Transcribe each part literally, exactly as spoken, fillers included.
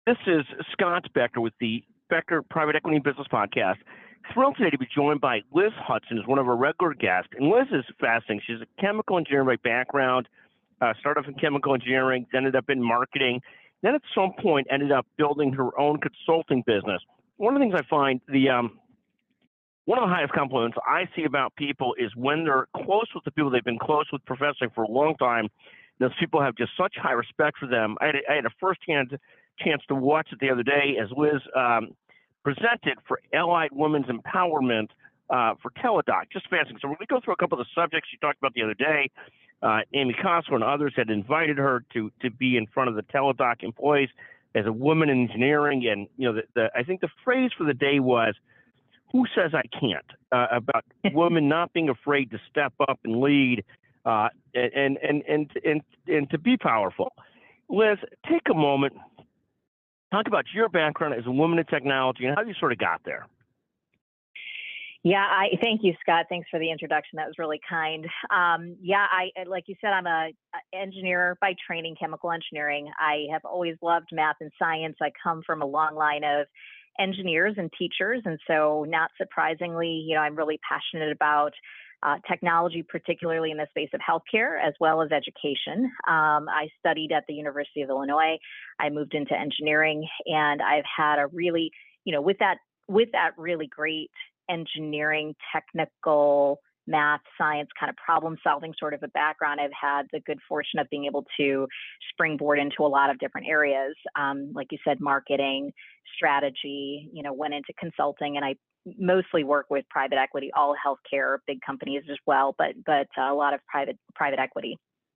This is Scott Becker with the Becker Private Equity and Business Podcast. Thrilled today to be joined by Liz Hudson, who's one of our regular guests. And Liz is fascinating. She's a chemical engineer by background, uh, started off in chemical engineering, ended up in marketing, then at some point ended up building her own consulting business. One of the things I find, the um, one of the highest compliments I see about people is when they're close with the people they've been close with professionally for a long time. Those people have just such high respect for them. I had a, I had a firsthand chance to watch it the other day as Liz um, presented for Allied Women's Empowerment uh, for Teladoc. Just fascinating. So when we go through a couple of the subjects she talked about the other day, uh, Amy Costler and others had invited her to to be in front of the Teladoc employees as a woman in engineering. And, you know, the, the, I think the phrase for the day was, who says I can't? Uh, about women not being afraid to step up and lead uh, and, and, and, and, and to be powerful. Liz, take a moment. Talk about your background as a woman in technology and how you sort of got there. Yeah, I thank you, Scott. Thanks for the introduction. That was really kind. Um, yeah, I like you said, I'm a, a engineer by training, chemical engineering. I have always loved math and science. I come from a long line of engineers and teachers, and so not surprisingly, you know, I'm really passionate about Uh, technology, particularly in the space of healthcare, as well as education. Um, I studied at the University of Illinois. I moved into engineering, and I've had a really, you know, with that, with that really great engineering, technical, math, science kind of problem solving sort of a background. I've had the good fortune of being able to springboard into a lot of different areas. Um, like you said, marketing, strategy, you know, went into consulting, and I mostly work with private equity, all healthcare, big companies as well, but but uh, a lot of private private equity.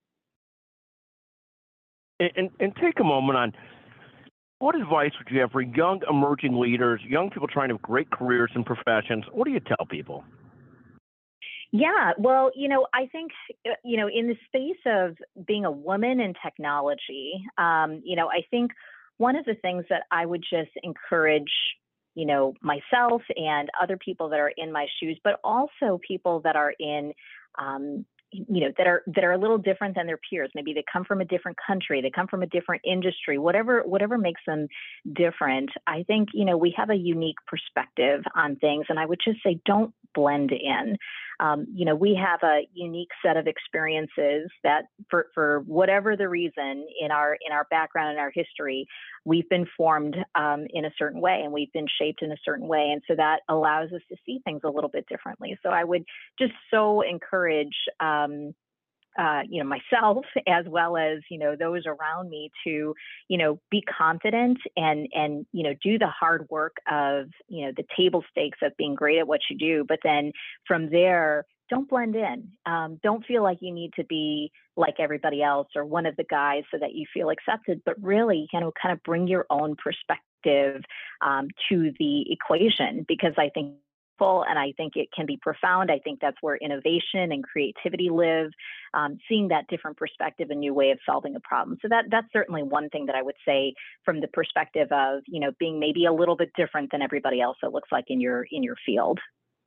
And, and, and take a moment on what advice would you have for young emerging leaders, young people trying to have great careers and professions? What do you tell people? Yeah, well, you know, I think, you know, in the space of being a woman in technology, um, you know, I think one of the things that I would just encourage, you know, myself and other people that are in my shoes, but also people that are in, um, you know, that are that are a little different than their peers. Maybe they come from a different country, they come from a different industry, whatever whatever makes them different. I think, you know, we have a unique perspective on things, and I would just say don't blend in. Um, you know, we have a unique set of experiences that, for for whatever the reason in our in our background and our history, we've been formed um, in a certain way, and we've been shaped in a certain way, and so that allows us to see things a little bit differently. So I would just so encourage, um, uh, you know, myself as well as, you know, those around me to, you know, be confident and and you know, do the hard work of, you know, the table stakes of being great at what you do, but then from there, don't blend in. Um, don't feel like you need to be like everybody else or one of the guys so that you feel accepted, but really, you know, kind of bring your own perspective um, to the equation, because I think and I think it can be profound. I think that's where innovation and creativity live, um, seeing that different perspective, a new way of solving a problem. So that that's certainly one thing that I would say from the perspective of, you know, being maybe a little bit different than everybody else, it looks like in your in your field.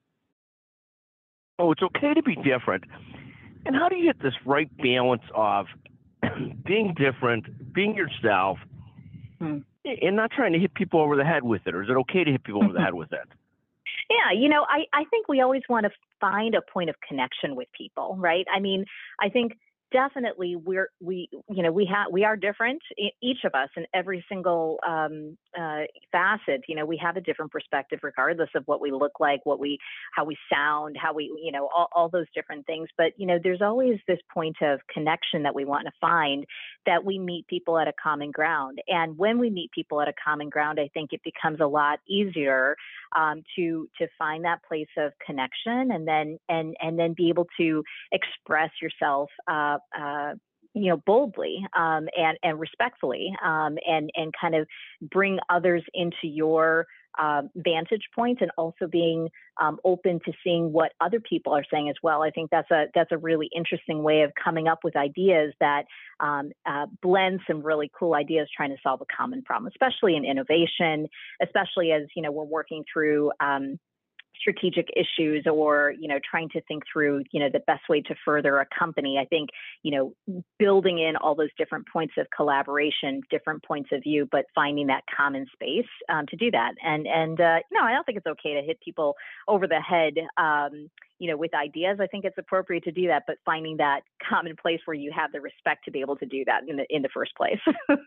Oh, it's okay to be different. And how do you get this right balance of being different, being yourself, hmm. and not trying to hit people over the head with it? Or is it okay to hit people over the head with it? Yeah, you know, I, I think we always want to find a point of connection with people, right? I mean, I think definitely we're we you know we have we are different, each of us, in every single um, uh, facet. You know, we have a different perspective regardless of what we look like, what we how we sound, how we you know all, all those different things. But you know, there's always this point of connection that we want to find, that we meet people at a common ground. And when we meet people at a common ground, I think it becomes a lot easier um, to to find that place of connection, and then and and then be able to express yourself Uh, uh, you know, boldly um, and and respectfully, um, and and kind of bring others into your uh, vantage point, and also being um, open to seeing what other people are saying as well. I think that's a that's a really interesting way of coming up with ideas that um, uh, blend some really cool ideas trying to solve a common problem, especially in innovation, especially as, you know, we're working through Um, strategic issues or, you know, trying to think through, you know, the best way to further a company. I think, you know, building in all those different points of collaboration, different points of view, but finding that common space um, to do that. And, and uh, you know, I don't think it's okay to hit people over the head, um, you know, with ideas. I think it's appropriate to do that, but finding that common place where you have the respect to be able to do that in the, in the first place.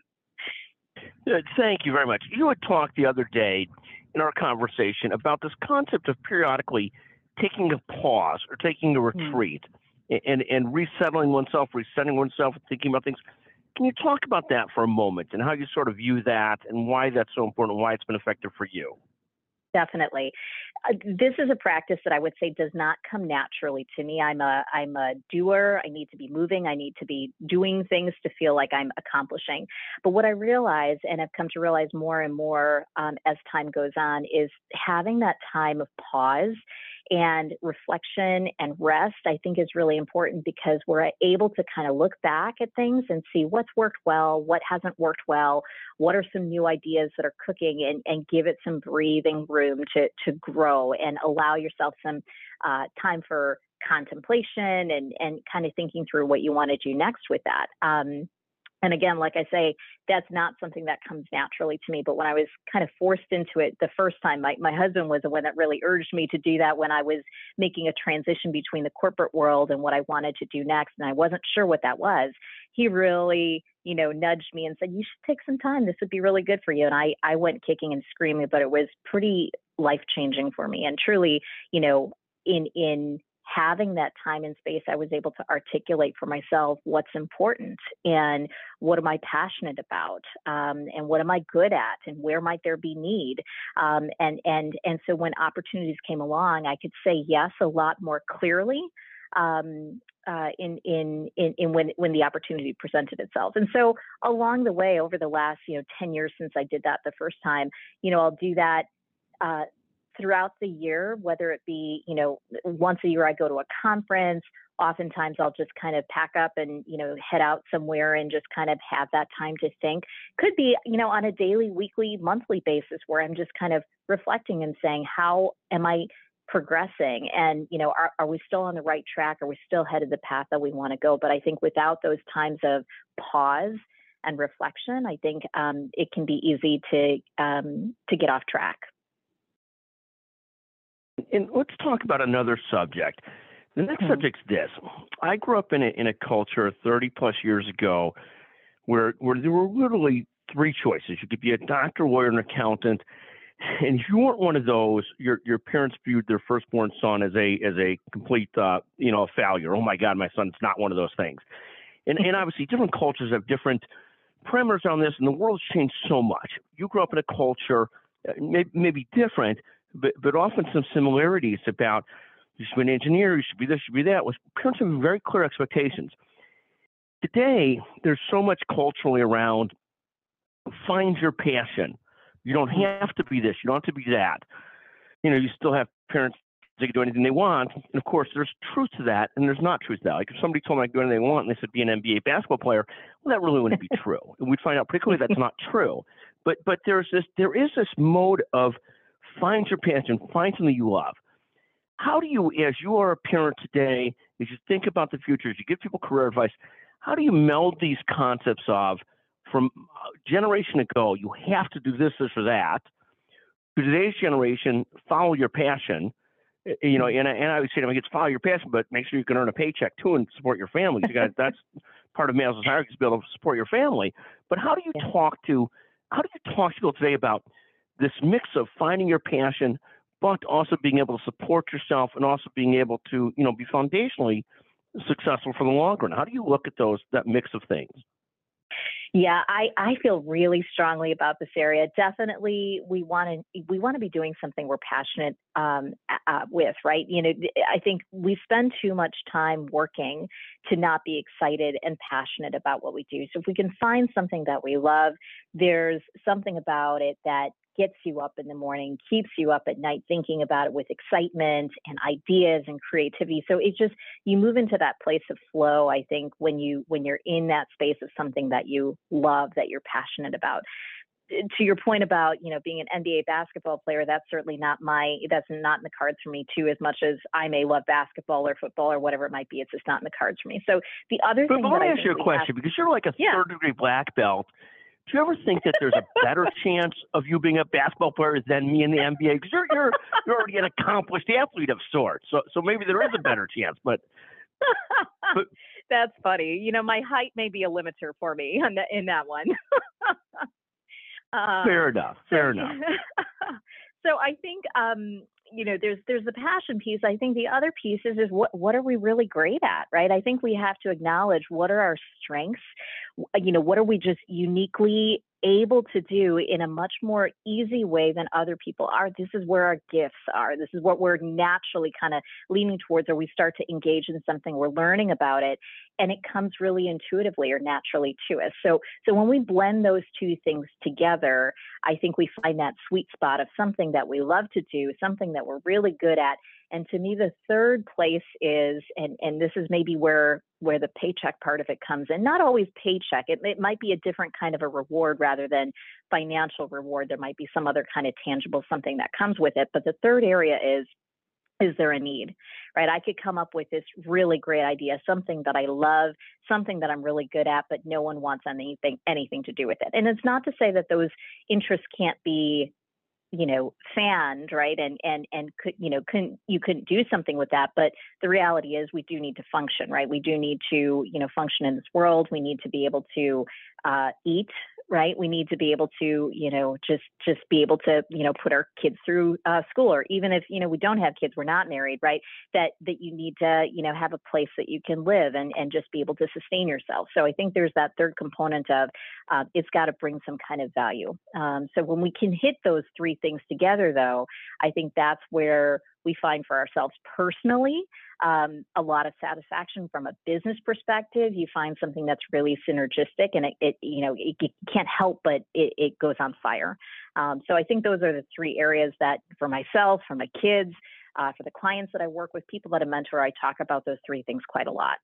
Uh, Thank you very much. You had talked the other day in our conversation about this concept of periodically taking a pause or taking a retreat mm. and, and resettling oneself, resetting oneself, and thinking about things. Can you talk about that for a moment and how you sort of view that and why that's so important and why it's been effective for you? Definitely. Uh, this is a practice that I would say does not come naturally to me. I'm a I'm a doer. I need to be moving. I need to be doing things to feel like I'm accomplishing. But what I realize, and I've come to realize more and more um, as time goes on, is having that time of pause and reflection and rest, I think, is really important because we're able to kind of look back at things and see what's worked well, what hasn't worked well, what are some new ideas that are cooking, and, and give it some breathing room to, to grow and allow yourself some uh, time for contemplation and, and kind of thinking through what you want to do next with that. Um, And again, like I say, that's not something that comes naturally to me. But when I was kind of forced into it the first time, my, my husband was the one that really urged me to do that when I was making a transition between the corporate world and what I wanted to do next. And I wasn't sure what that was. He really, you know, nudged me and said, you should take some time. This would be really good for you. And I, I went kicking and screaming, but it was pretty life-changing for me. And truly, you know, in, in, having that time and space, I was able to articulate for myself what's important and what am I passionate about, um, and what am I good at, and where might there be need. Um, and and and so when opportunities came along, I could say yes a lot more clearly. Um, uh, in, in, in, in when, when the opportunity presented itself. And so along the way, over the last, you know, ten years since I did that the first time, you know, I'll do that, uh, throughout the year, whether it be, you know, once a year I go to a conference. Oftentimes I'll just kind of pack up and, you know, head out somewhere and just kind of have that time to think. Could be, you know, on a daily, weekly, monthly basis where I'm just kind of reflecting and saying, how am I progressing? And, you know, are, are we still on the right track? Are we still headed the path that we want to go? But I think without those times of pause and reflection, I think um, it can be easy to um, to get off track. And let's talk about another subject. The next mm-hmm. subject's this. I grew up in a, in a culture thirty plus years ago where, where there were literally three choices. You could be a doctor, lawyer, and accountant. And if you weren't one of those, your your parents viewed their firstborn son as a as a complete uh, you know, a failure. Oh my God, my son's not one of those things. And and obviously different cultures have different parameters on this, and the world's changed so much. You grew up in a culture uh, maybe, maybe different, but but often some similarities about you should be an engineer, you should be this, you should be that. Was parents have very clear expectations. Today, there's so much culturally around find your passion. You don't have to be this, you don't have to be that. You know, you still have parents that can do anything they want. And of course, there's truth to that, and there's not truth to that. Like if somebody told me I could do anything they want and they said be an N B A basketball player, well, that really wouldn't be true. And we'd find out pretty quickly that's not true. But but there's this there is this mode of find your passion, find something you love. How do you, as you are a parent today, as you think about the future, as you give people career advice, how do you meld these concepts of from a generation ago, you have to do this, this, or that, to today's generation, follow your passion? You know, and I, and I would say to my kids, follow your passion, but make sure you can earn a paycheck too and support your family. You got that's part of Maslow's hierarchy, is to be able to support your family. But how do you yeah. talk to how do you talk to people today about this mix of finding your passion, but also being able to support yourself and also being able to, you know, be foundationally successful for the long run? How do you look at those that mix of things? Yeah, I, I feel really strongly about this area. Definitely, we want to we want to be doing something we're passionate um, uh, with, right? You know, I think we spend too much time working to not be excited and passionate about what we do. So if we can find something that we love, there's something about it that gets you up in the morning, keeps you up at night thinking about it with excitement and ideas and creativity. So it just, you move into that place of flow, I think, when you when you're in that space of something that you love, that you're passionate about. to your point about, you know, being an N B A basketball player, that's certainly not my, that's not in the cards for me too, as much as I may love basketball or football or whatever it might be. It's just not in the cards for me. So the other But, thing but that let me I ask think you a we question, have, because you're like a yeah. third degree black belt. Do you ever think that there's a better chance of you being a basketball player than me in the N B A? Because you're, you're, you're already an accomplished athlete of sorts. So, so maybe there is a better chance, but. but That's funny. You know, my height may be a limiter for me in, the, in that one. um, fair enough. Fair so, enough. So I think, um, you know, there's there's the passion piece. I think the other piece is, is what, what are we really great at, right? I think we have to acknowledge what are our strengths. You know, what are we just uniquely able to do in a much more easy way than other people are. This is where our gifts are. This is what we're naturally kind of leaning towards, or we start to engage in something, we're learning about it, and it comes really intuitively or naturally to us. So, so when we blend those two things together, I think we find that sweet spot of something that we love to do, something that we're really good at. And to me, the third place is, and, and this is maybe where where the paycheck part of it comes in. Not always paycheck. It, it might be a different kind of a reward rather than financial reward. There might be some other kind of tangible something that comes with it. But the third area is, is there a need, right? I could come up with this really great idea, something that I love, something that I'm really good at, but no one wants anything, anything to do with it. And it's not to say that those interests can't be, you know, fanned, right? And, and, and could, you know, couldn't, you couldn't do something with that. But the reality is we do need to function, right? We do need to, you know, function in this world. We need to be able to uh, eat, right? We need to be able to, you know, just, just be able to, you know, put our kids through uh, school, or even if, you know, we don't have kids, we're not married, right? That, that you need to, you know, have a place that you can live and, and just be able to sustain yourself. So I think there's that third component of uh, it's got to bring some kind of value. Um, so when we can hit those three things together, though, I think that's where we find for ourselves personally um, a lot of satisfaction. From a business perspective, you find something that's really synergistic, and it, it you know, it, it can't help but it, it goes on fire. Um, so I think those are the three areas that, for myself, for my kids, uh, for the clients that I work with, people that I mentor, I talk about those three things quite a lot.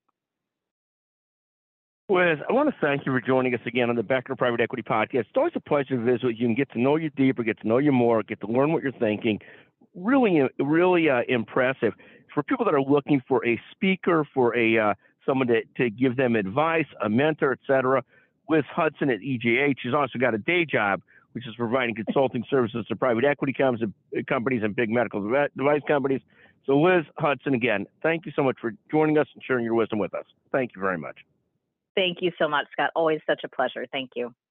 Liz, I want to thank you for joining us again on the Becker Private Equity Podcast. It's always a pleasure to visit with you and get to know you deeper, get to know you more, get to learn what you're thinking. Really, really uh, impressive. For people that are looking for a speaker, for a uh, someone to, to give them advice, a mentor, et cetera, Liz Hudson at E J H. She's also got a day job, which is providing consulting services to private equity companies and big medical device companies. So Liz Hudson, again, thank you so much for joining us and sharing your wisdom with us. Thank you very much. Thank you so much, Scott. Always such a pleasure. Thank you.